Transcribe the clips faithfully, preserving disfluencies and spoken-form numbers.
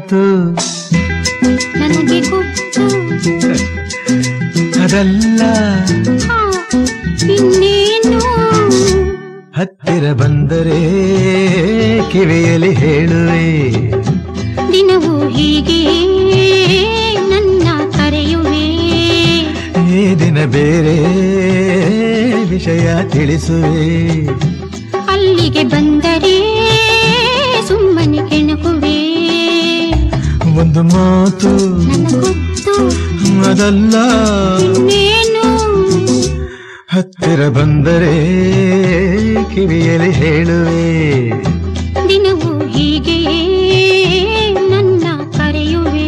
ಮಾತು ನನಗೆ ಗೊತ್ತು, ಅದಲ್ಲ ಇನ್ನೇನು. ಹತ್ತಿರ ಬಂದರೆ ಕಿವಿಯಲ್ಲಿ ಹೇಳುವೆ, ದಿನವೂ ಹೀಗೆ ನನ್ನ ಕರೆಯುವೆ. ಈ ದಿನ ಬೇರೆ ವಿಷಯ ತಿಳಿಸುವೆ, ಅಲ್ಲಿಗೆ ಬಂದರೆ ಸುಮ್ಮನೆ ಕೆಣಕುವೆ. ಒಂದು ಮಾತು ನನಗೊತ್ತು, ಅದಲ್ಲ ಇನ್ನೇನು. ಹತ್ತಿರ ಬಂದರೆ ಕಿವಿಯಲ್ಲಿ ಹೇಳುವೆ, ದಿನವೂ ಹೀಗೆ ನನ್ನ ಕರೆಯುವೆ.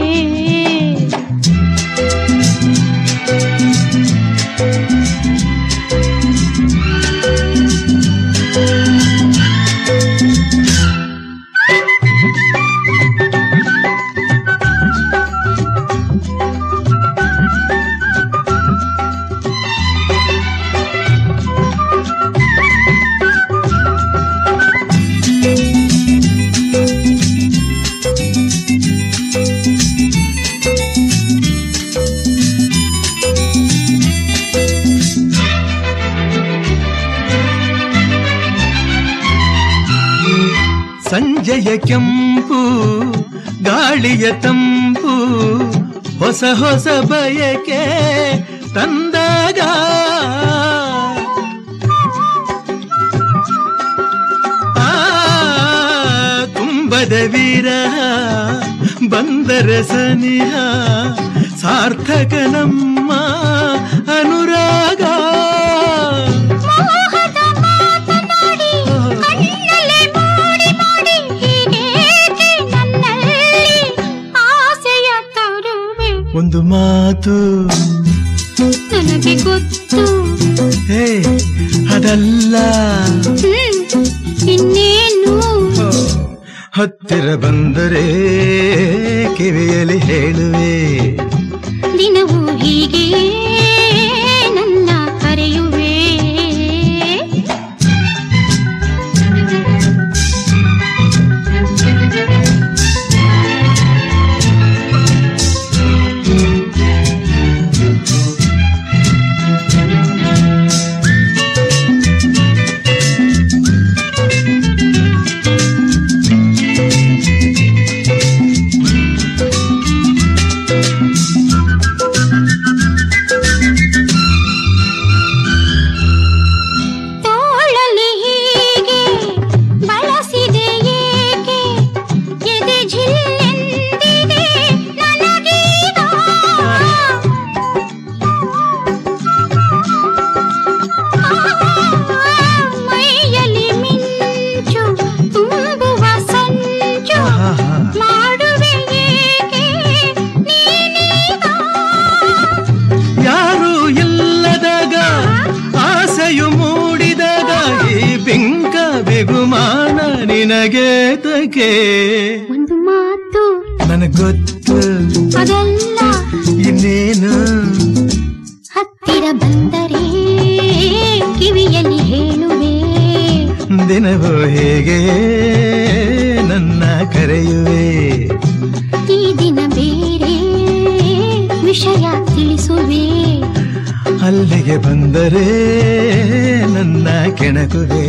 ಸಂಜೆಯ ಕೆಂಪು ಗಾಳಿಯ ತಂಪು ಹೊಸ ಹೊಸ ಬಯಕೆ ತಂದಾಗ, ಆ ತುಂಬದ ವಿರಹ ಬಂದರ ಸನಿಹ ಸಾರ್ಥಕ ನಮ್ಮ ಅನುರಾಗ. ಒಂದು ಮಾತು ನನಗೆ ಗೊತ್ತು, ಹೇ ಅದಲ್ಲ ಇನ್ನೇನು. ಹತ್ತಿರ ಬಂದರೆ ಕಿವಿಯಲ್ಲಿ ಹೇಳುವೆ, ದಿನವೂ ಹೀಗೆ ನನ್ನ ಕರೆಯುವೆ. ಬಿಗುಮಾನ ನಿನಗೆ ತಕೆ. ಒಂದು ಮಾತು ನನಗೊತ್ತು, ಅದಲ್ಲ ಇನ್ನೇನು. ಹತ್ತಿರ ಬಂದರೆ ಕಿವಿಯಲ್ಲಿ ಹೇಳುವೆ, ದಿನವೂ ಹೇಗೆ ನನ್ನ ಕರೆಯುವೆ. ಈ ದಿನ ಬೇರೆ ವಿಷಯ ತಿಳಿಸುವೆ, ಅಲ್ಲಿಗೆ ಬಂದರೆ ನನ್ನ ಕೆಣಕುವೆ.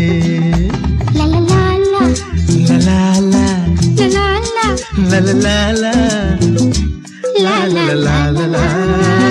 ಲಲಲಾಲ ಲಲಾಲ ಲಲಾಲ ಲಲಲಾಲ ಲಲಲಾಲ.